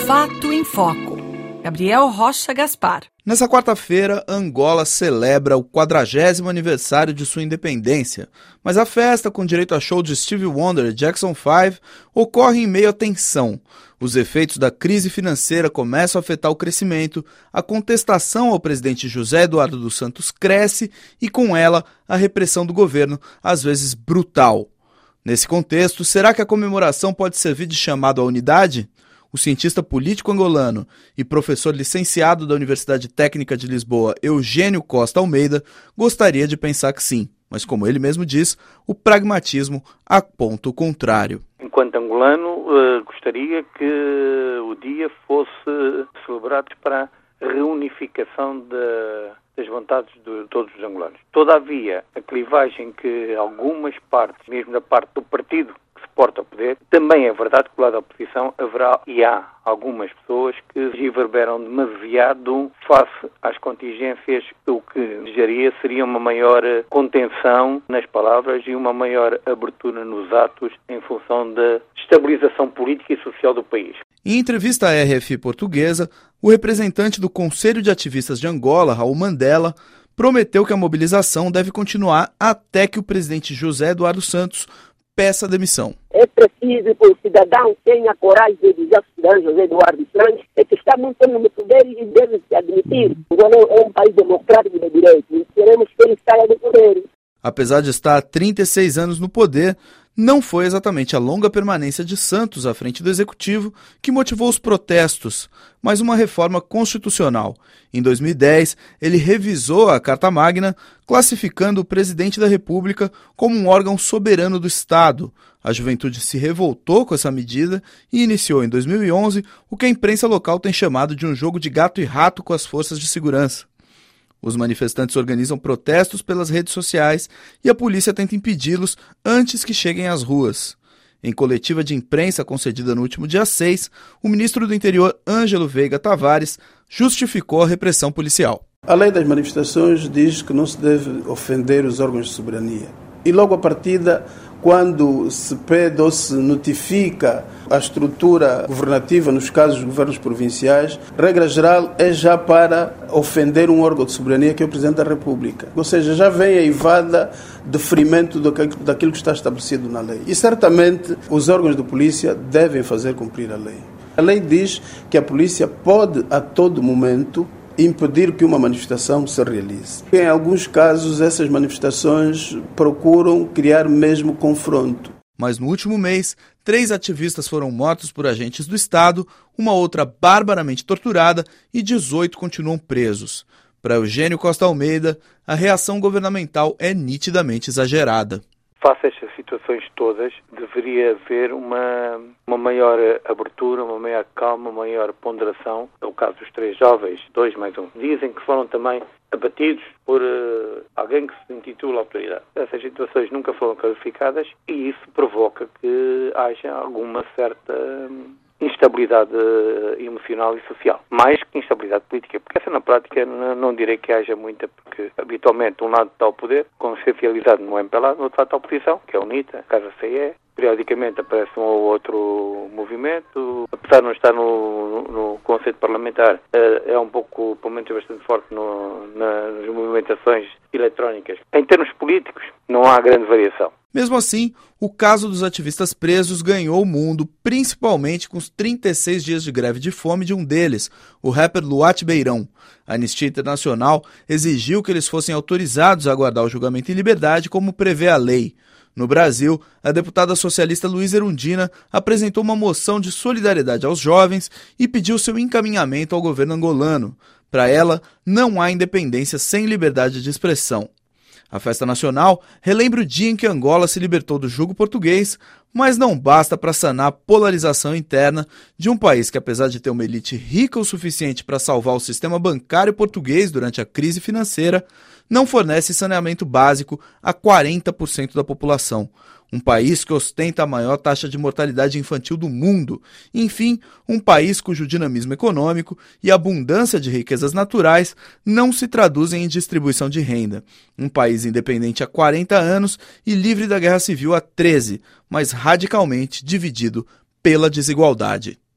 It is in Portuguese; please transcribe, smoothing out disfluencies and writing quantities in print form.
Fato em Foco. Gabriel Rocha Gaspar. Nessa quarta-feira, Angola celebra o 40º aniversário de sua independência, mas a festa, com direito a show de Stevie Wonder e Jackson 5, ocorre em meio à tensão. Os efeitos da crise financeira começam a afetar o crescimento, a contestação ao presidente José Eduardo dos Santos cresce e, com ela, a repressão do governo, às vezes brutal. Nesse contexto, será que a comemoração pode servir de chamado à unidade? O cientista político angolano e professor licenciado da Universidade Técnica de Lisboa, Eugênio Costa Almeida, gostaria de pensar que sim, mas como ele mesmo diz, o pragmatismo aponta o contrário. Enquanto angolano, gostaria que o dia fosse celebrado para a reunificação das vontades de todos os angolanos. Todavia, a clivagem que algumas partes, mesmo da parte do partido que se porta ao poder, também é verdade que do lado da oposição haverá e há algumas pessoas que reverberam demasiado face às contingências, o que desejaria seria uma maior contenção nas palavras e uma maior abertura nos atos em função da estabilização política e social do país. Em entrevista à RFI portuguesa, o representante do Conselho de Ativistas de Angola, Raul Mandela, prometeu que a mobilização deve continuar até que o presidente José Eduardo Santos peça demissão. É preciso que o cidadão tenha coragem de dizer ao cidadão José Eduardo Santos que está muito no poder e deve se admitir. Angola é um país democrático de direito e queremos que ele saia do poder. Apesar de estar há 36 anos no poder, não foi exatamente a longa permanência de Santos à frente do Executivo que motivou os protestos, mas uma reforma constitucional. Em 2010, ele revisou a Carta Magna, classificando o presidente da República como um órgão soberano do Estado. A juventude se revoltou com essa medida e iniciou em 2011 o que a imprensa local tem chamado de um jogo de gato e rato com as forças de segurança. Os manifestantes organizam protestos pelas redes sociais e a polícia tenta impedi-los antes que cheguem às ruas. Em coletiva de imprensa concedida no último dia 6, o ministro do Interior, Ângelo Veiga Tavares, justificou a repressão policial. A lei das manifestações diz que não se deve ofender os órgãos de soberania. E logo a partida, quando se pede ou se notifica a estrutura governativa, nos casos dos governos provinciais, regra geral é já para ofender um órgão de soberania que é o Presidente da República. Ou seja, já vem a evada de ferimento daquilo que está estabelecido na lei. E certamente os órgãos de polícia devem fazer cumprir a lei. A lei diz que a polícia pode a todo momento impedir que uma manifestação se realize. Em alguns casos, essas manifestações procuram criar mesmo confronto. Mas no último mês, 3 ativistas foram mortos por agentes do Estado, uma outra barbaramente torturada e 18 continuam presos. Para Eugênio Costa Almeida, a reação governamental é nitidamente exagerada. Face a estas situações todas, deveria haver uma maior abertura, uma maior calma, uma maior ponderação. É o caso dos 3 jovens, 2 mais 1. Dizem que foram também abatidos por alguém que se intitula autoridade. Essas situações nunca foram clarificadas e isso provoca que haja alguma certa instabilidade emocional e social, mais que instabilidade política, porque essa na prática não direi que haja muita, porque habitualmente um lado está ao poder, consciencializado no MPLA, no outro lado está a oposição, que é a UNITA, a Casa CE, periodicamente aparece um ou outro movimento, apesar de não estar no conceito parlamentar, é um pouco, pelo menos bastante forte nas movimentações eletrónicas. Em termos políticos, não há grande variação. Mesmo assim, o caso dos ativistas presos ganhou o mundo, principalmente com os 36 dias de greve de fome de um deles, o rapper Luat Beirão. A Anistia Internacional exigiu que eles fossem autorizados a aguardar o julgamento em liberdade, como prevê a lei. No Brasil, a deputada socialista Luísa Erundina apresentou uma moção de solidariedade aos jovens e pediu seu encaminhamento ao governo angolano. Para ela, não há independência sem liberdade de expressão. A festa nacional relembra o dia em que Angola se libertou do jugo português, mas não basta para sanar a polarização interna de um país que, apesar de ter uma elite rica o suficiente para salvar o sistema bancário português durante a crise financeira, não fornece saneamento básico a 40% da população. Um país que ostenta a maior taxa de mortalidade infantil do mundo. Enfim, um país cujo dinamismo econômico e abundância de riquezas naturais não se traduzem em distribuição de renda. Um país independente há 40 anos e livre da guerra civil há 13, mas radicalmente dividido pela desigualdade.